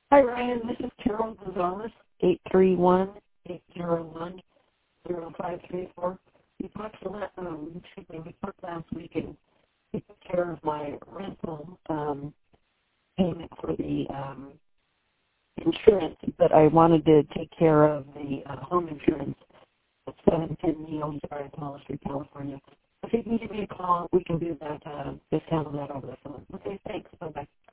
Hi, Ryan. This is Carol Gonzalez, 831-801-0534. We talked last week and you took care of my rental payment for the insurance, but I wanted to take care of the home insurance at 710 Neal Drive, Palos Street, California. If you can give me a call, we can do that, just handle that over the phone. Okay, thanks. Bye-bye.